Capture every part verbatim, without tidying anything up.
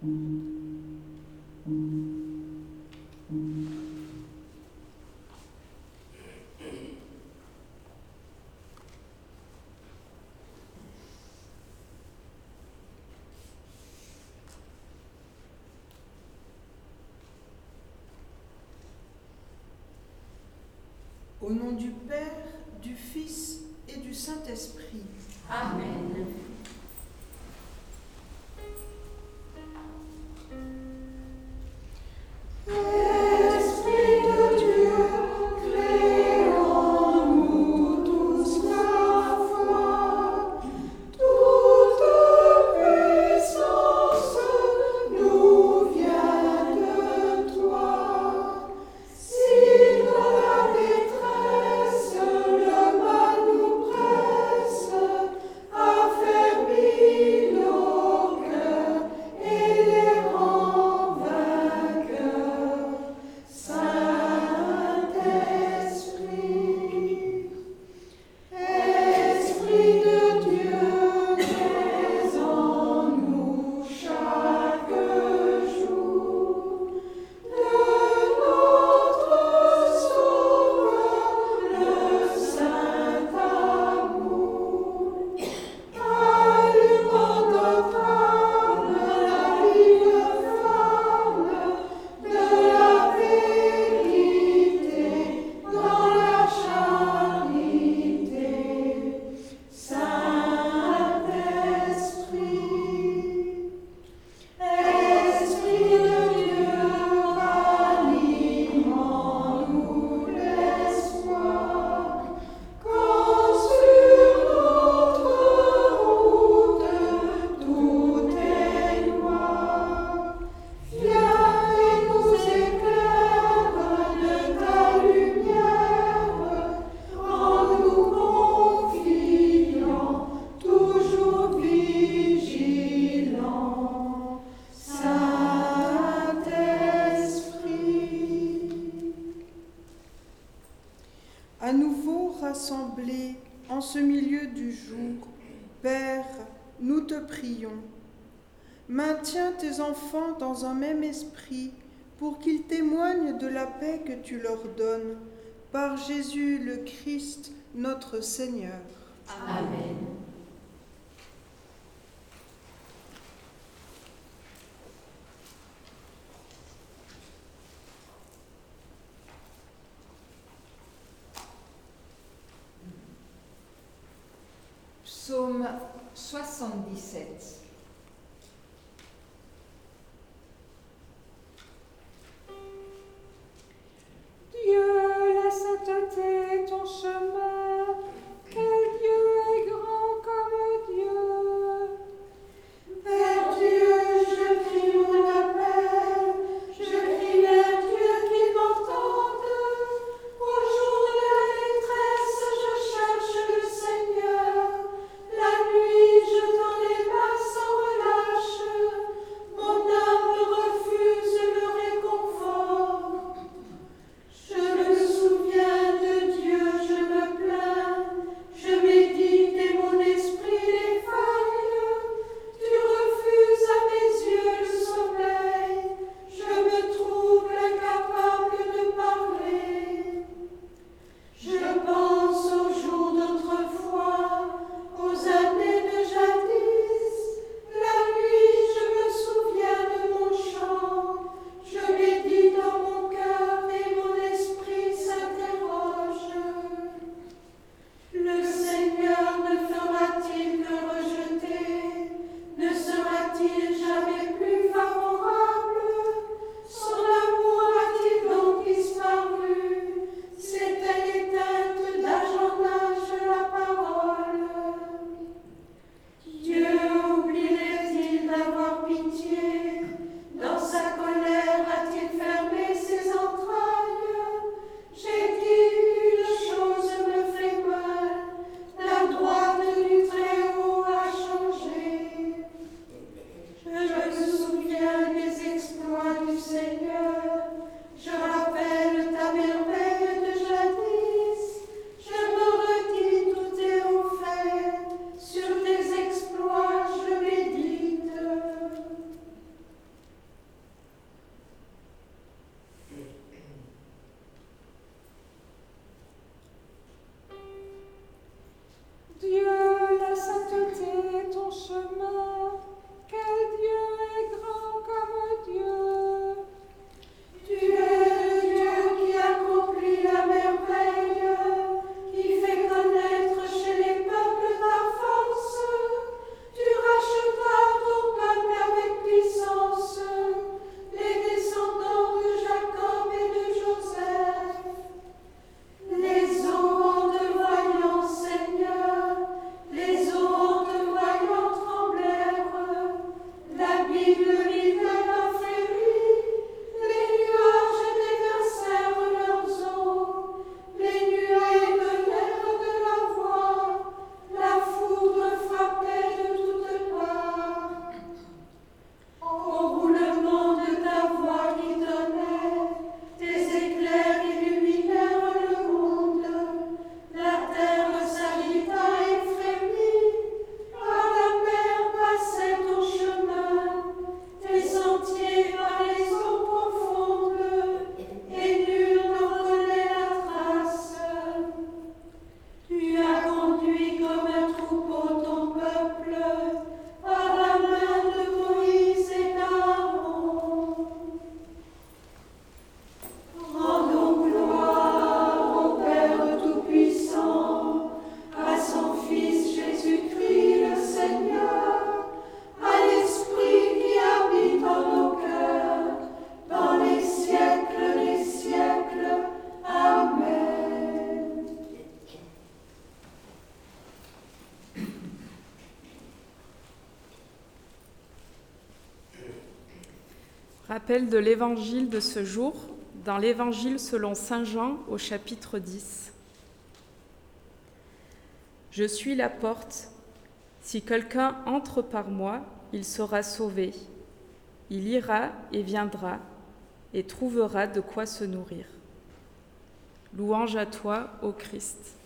Au nom du Père, du Fils et du Saint-Esprit. Amen. À nouveau rassemblés en ce milieu du jour, Père, nous te prions. Maintiens tes enfants dans un même esprit pour qu'ils témoignent de la paix que tu leur donnes, par Jésus le Christ, notre Seigneur. Amen. Psaume soixante-dix-sept. Dieu, la sainteté est ton chemin. Quel Dieu est grand comme Dieu. Vers Dieu, je crie mon appel. Je crie vers Dieu qu'il m'entende. Au jour de la détresse, je cherche le Seigneur. La nuit, je tends les mains sans Rappel de l'évangile de ce jour, dans l'évangile selon saint Jean au chapitre dix. Je suis la porte. Si quelqu'un entre par moi, il sera sauvé. Il ira et viendra et trouvera de quoi se nourrir. Louange à toi, ô Christ.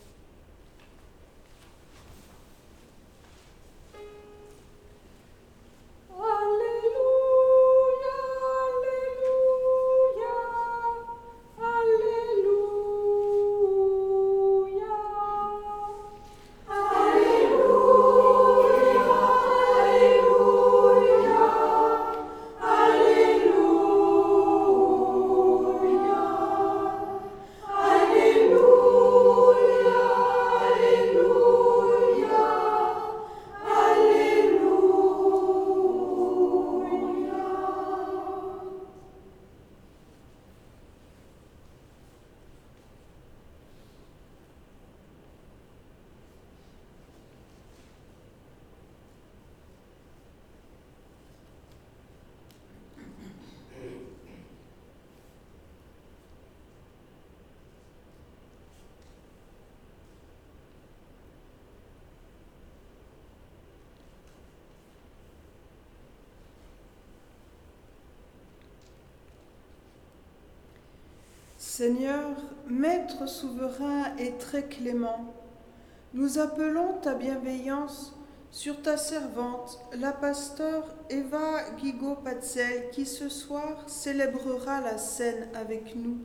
Seigneur, Maître souverain et très clément, nous appelons ta bienveillance sur ta servante, la pasteur Eva Guigo-Patzel, qui ce soir célébrera la scène avec nous.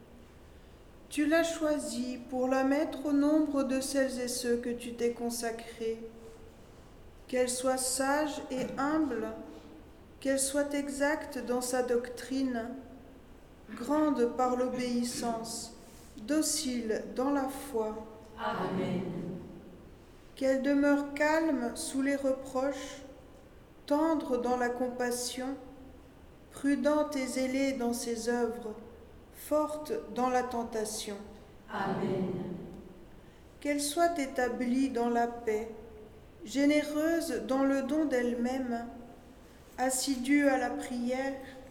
Tu l'as choisie pour la mettre au nombre de celles et ceux que tu t'es consacrés. Qu'elle soit sage et humble, qu'elle soit exacte dans sa doctrine, grande par l'obéissance, docile dans la foi. Amen. Qu'elle demeure calme sous les reproches, tendre dans la compassion, prudente et zélée dans ses œuvres, forte dans la tentation. Amen. Qu'elle soit établie dans la paix, généreuse dans le don d'elle-même, assidue à la prière,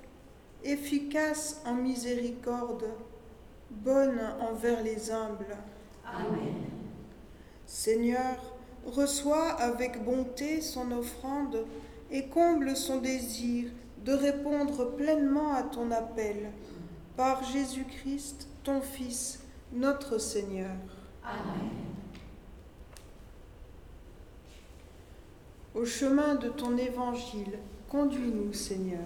efficace en miséricorde, bonne envers les humbles. Amen. Seigneur, reçois avec bonté son offrande et comble son désir de répondre pleinement à ton appel. Par Jésus-Christ, ton Fils, notre Seigneur. Amen. Au chemin de ton évangile, conduis-nous, Seigneur.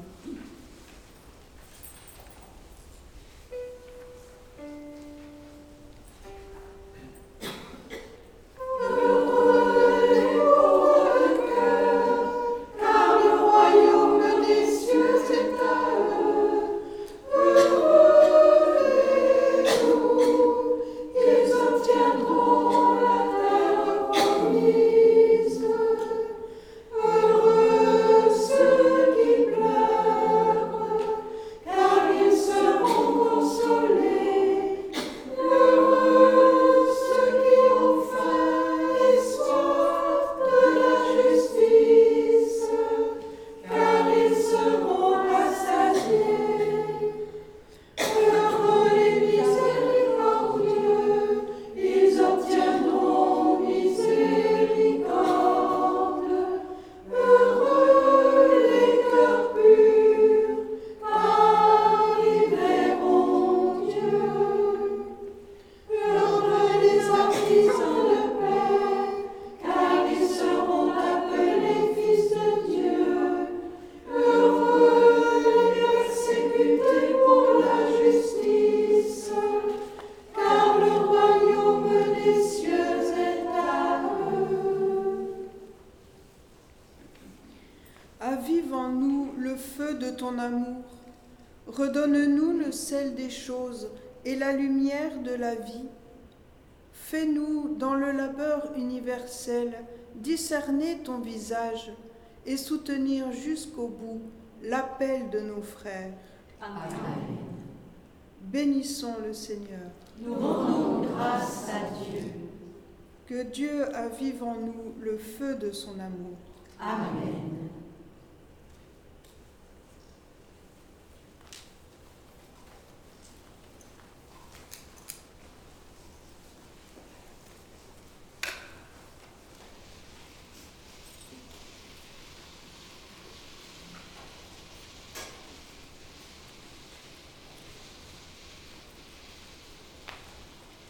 Avive en nous le feu de ton amour, redonne-nous le sel des choses et la lumière de la vie. Fais-nous, dans le labeur universel, discerner ton visage et soutenir jusqu'au bout l'appel de nos frères. Amen. Bénissons le Seigneur. Nous rendons grâce à Dieu. Que Dieu avive en nous le feu de son amour. Amen.